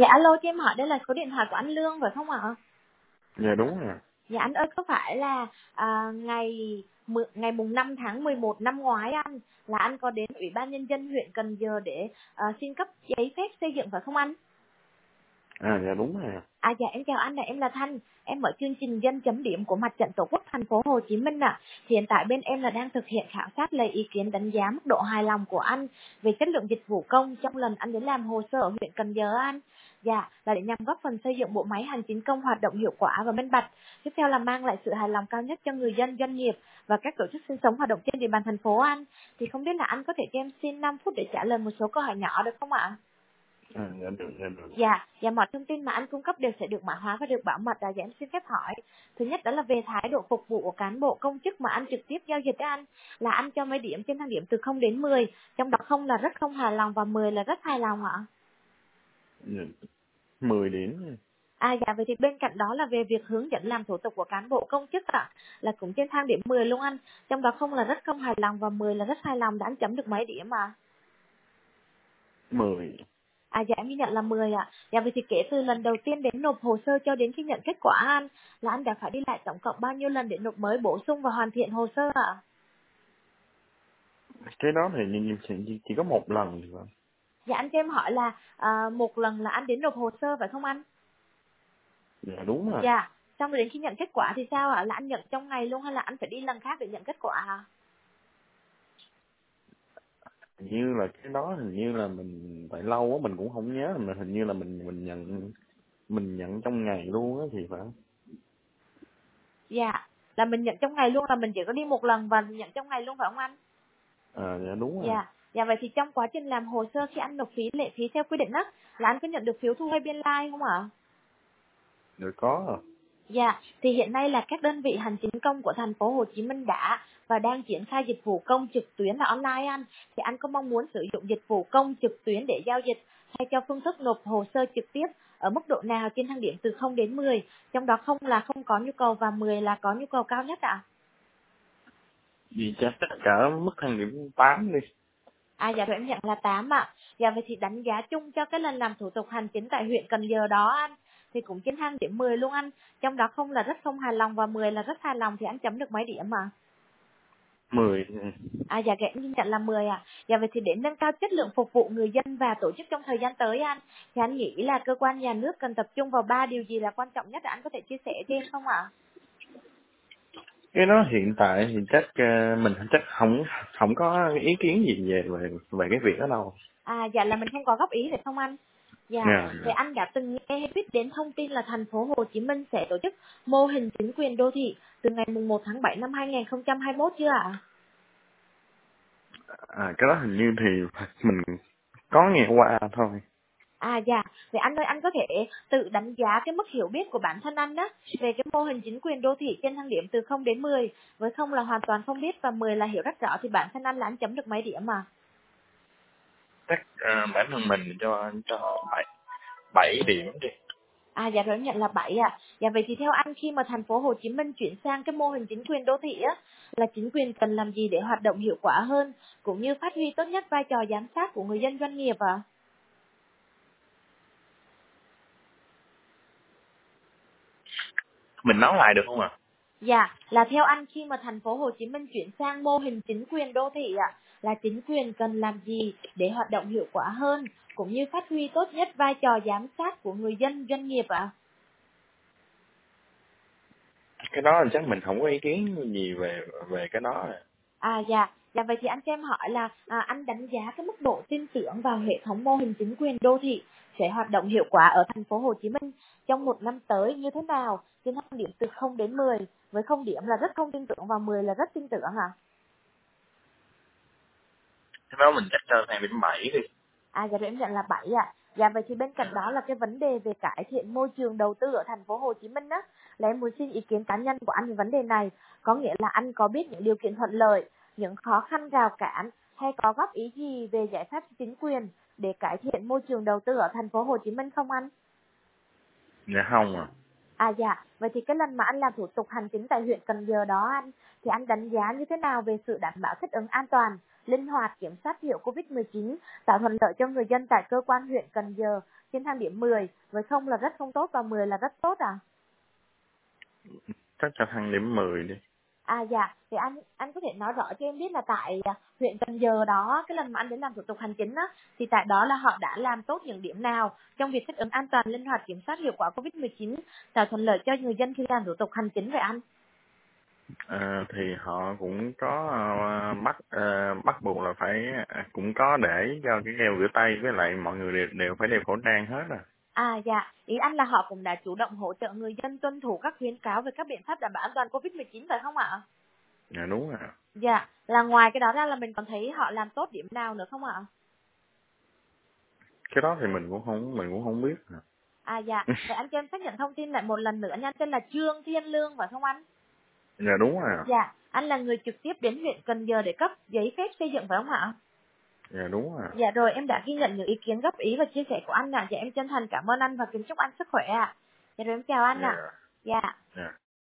Dạ alo, cho em hỏi đây là số điện thoại của anh Lương phải không ạ? Dạ đúng rồi. Dạ anh ơi, có phải là ngày mùng 5 tháng 11 năm ngoái là anh có đến Ủy ban Nhân dân huyện Cần Giờ để xin cấp giấy phép xây dựng phải không anh? Dạ đúng rồi. Dạ em chào anh, em là Thanh, em ở chương trình Dân chấm điểm của Mặt trận Tổ quốc thành phố Hồ Chí Minh ạ. Hiện tại bên em là đang thực hiện khảo sát lấy ý kiến đánh giá mức độ hài lòng của anh về chất lượng dịch vụ công trong lần anh đến làm hồ sơ ở huyện Cần Giờ anh. Dạ, là để nhằm góp phần xây dựng bộ máy hành chính công hoạt động hiệu quả và minh bạch. Tiếp theo là mang lại sự hài lòng cao nhất cho người dân, doanh nghiệp và các tổ chức sinh sống hoạt động trên địa bàn thành phố anh. Thì không biết là anh có thể cho em xin 5 phút để trả lời một số câu hỏi nhỏ được không ạ? Dạ được, dạ được. Dạ, mọi thông tin mà anh cung cấp đều sẽ được mã hóa và được bảo mật. Dạ em xin phép hỏi. Thứ nhất đó là về thái độ phục vụ của cán bộ công chức mà anh trực tiếp giao dịch với anh. Là anh cho mấy điểm trên thang điểm từ 0 đến 10. Trong đó 0 là rất không hài lòng và 10 là rất hài lòng ạ. Dạ, 10 điểm. Dạ vậy thì bên cạnh đó là về việc hướng dẫn làm thủ tục của cán bộ công chức ạ. Là cũng trên thang điểm 10 luôn anh. Trong đó 0 là rất không hài lòng và 10 là rất hài lòng. Đã anh chấm được mấy điểm ạ? 10. Dạ em ghi nhận là 10 ạ. Dạ vậy thì kể từ lần đầu tiên đến nộp hồ sơ cho đến khi nhận kết quả anh là anh đã phải đi lại tổng cộng bao nhiêu lần để nộp mới, bổ sung và hoàn thiện hồ sơ ạ? Cái đó thì chỉ có một lần thì phải. Dạ anh cho em hỏi là một lần là anh đến nộp hồ sơ phải không anh? Dạ đúng rồi. Dạ. Xong rồi đến khi nhận kết quả thì sao ạ? Là anh nhận trong ngày luôn hay là anh phải đi lần khác để nhận kết quả hả? Hình như là cái đó hình như là mình tại lâu quá mình cũng không nhớ, mà hình như là mình nhận trong ngày luôn á thì phải. Dạ. Là mình nhận trong ngày luôn, là mình chỉ có đi một lần và nhận trong ngày luôn phải không anh? Dạ đúng rồi. Dạ vậy thì trong quá trình làm hồ sơ khi anh nộp phí lệ phí theo quy định á là anh có nhận được phiếu thu hay biên lai không ạ? Rồi có rồi. Dạ, thì hiện nay là các đơn vị hành chính công của thành phố Hồ Chí Minh đã và đang triển khai dịch vụ công trực tuyến là online anh. Thì anh có mong muốn sử dụng dịch vụ công trực tuyến để giao dịch hay cho phương thức nộp hồ sơ trực tiếp ở mức độ nào trên thang điểm từ 0 đến 10, trong đó 0 là không có nhu cầu và 10 là có nhu cầu cao nhất ạ? Vì chắc tất cả mức thang điểm 8 đi. Dạ rồi em nhận là 8 ạ. Dạ vậy thì đánh giá chung cho cái lần làm thủ tục hành chính tại huyện Cần Giờ đó anh thì cũng trên thang điểm 10 luôn anh. Trong đó 0 là rất không hài lòng và 10 là rất hài lòng, thì anh chấm được mấy điểm ạ? 10. Dạ em nhận là 10 ạ. Dạ vậy thì để nâng cao chất lượng phục vụ người dân và tổ chức trong thời gian tới anh, thì anh nghĩ là cơ quan nhà nước cần tập trung vào 3 điều gì là quan trọng nhất, anh có thể chia sẻ cho em không ạ? Cái đó hiện tại thì chắc mình chắc không không có ý kiến gì về cái việc đó đâu. Dạ là mình không có góp ý phải không anh? Dạ, thì Dạ. anh đã từng nghe hay biết đến thông tin là thành phố Hồ Chí Minh sẽ tổ chức mô hình chính quyền đô thị từ ngày mùng 1 tháng 7 năm 2021 chưa ạ? Cái đó hình như thì mình có nghe qua thôi. Dạ, vậy anh ơi, anh có thể tự đánh giá cái mức hiểu biết của bản thân anh đó về cái mô hình chính quyền đô thị trên thang điểm từ 0 đến 10, với 0 là hoàn toàn không biết và 10 là hiểu rất rõ, thì bản thân anh là anh chấm được mấy điểm mà? Chắc bản thân mình cho 7 điểm đi. Dạ rồi em nhận là 7 ạ. Dạ vậy thì theo anh, khi mà thành phố Hồ Chí Minh chuyển sang cái mô hình chính quyền đô thị á, là chính quyền cần làm gì để hoạt động hiệu quả hơn cũng như phát huy tốt nhất vai trò giám sát của người dân, doanh nghiệp ạ? Mình nói lại được không ạ? Dạ, là theo anh, khi mà thành phố Hồ Chí Minh chuyển sang mô hình chính quyền đô thị ạ, là chính quyền cần làm gì để hoạt động hiệu quả hơn cũng như phát huy tốt nhất vai trò giám sát của người dân, doanh nghiệp ạ? Cái đó là chắc mình không có ý kiến gì về về cái đó. Dạ vậy thì anh cho em hỏi là anh đánh giá cái mức độ tin tưởng vào hệ thống mô hình chính quyền đô thị sẽ hoạt động hiệu quả ở thành phố Hồ Chí Minh trong một năm tới như thế nào trên thang điểm từ 0 đến 10, với 0 điểm là rất không tin tưởng và 10 là rất tin tưởng ạ? Cái đó mình chắc cho thang điểm 7 đi. Dạ rồi em nhận là 7 ạ. Dạ vậy thì bên cạnh đó là cái vấn đề về cải thiện môi trường đầu tư ở thành phố Hồ Chí Minh á, là em muốn xin ý kiến cá nhân của anh về vấn đề này. Có nghĩa là anh có biết những điều kiện thuận lợi, những khó khăn rào cản hay có góp ý gì về giải pháp chính quyền để cải thiện môi trường đầu tư ở thành phố Hồ Chí Minh không anh? Dạ không à. Dạ, vậy thì cái lần mà anh làm thủ tục hành chính tại huyện Cần Giờ đó anh, thì anh đánh giá như thế nào về sự đảm bảo thích ứng an toàn linh hoạt kiểm soát hiệu Covid-19, tạo thuận lợi cho người dân tại cơ quan huyện Cần Giờ trên thang điểm 10, với 0 là rất không tốt và 10 là rất tốt à? Chắc cho thăng điểm 10 đi. Dạ, thì anh có thể nói rõ cho em biết là tại huyện Cần Giờ đó, cái lần mà anh đến làm thủ tục hành chính á, thì tại đó là họ đã làm tốt những điểm nào trong việc thích ứng an toàn, linh hoạt, kiểm soát hiệu quả Covid-19, tạo thuận lợi cho người dân khi làm thủ tục hành chính vậy anh? Thì họ cũng có bắt buộc là phải cũng có để cho cái gel rửa tay, với lại mọi người đều phải đeo khẩu trang hết Dạ, ý anh là họ cũng đã chủ động hỗ trợ người dân tuân thủ các khuyến cáo về các biện pháp đảm bảo an toàn Covid-19 phải không ạ? Dạ đúng rồi. Dạ, là ngoài cái đó ra là mình còn thấy họ làm tốt điểm nào nữa không ạ? Cái đó thì mình cũng không biết. Dạ, vậy anh cho em xác nhận thông tin lại một lần nữa nha, anh tên là Trương Thiên Lương phải không anh? Dạ đúng rồi. Dạ, anh là người trực tiếp đến huyện Cần Giờ để cấp giấy phép xây dựng phải không ạ? Dạ đúng rồi. Dạ rồi, em đã ghi nhận những ý kiến góp ý và chia sẻ của anh ạ. Dạ em chân thành cảm ơn anh và kính chúc anh sức khỏe ạ. Dạ rồi em chào anh ạ. Dạ. Dạ. Dạ.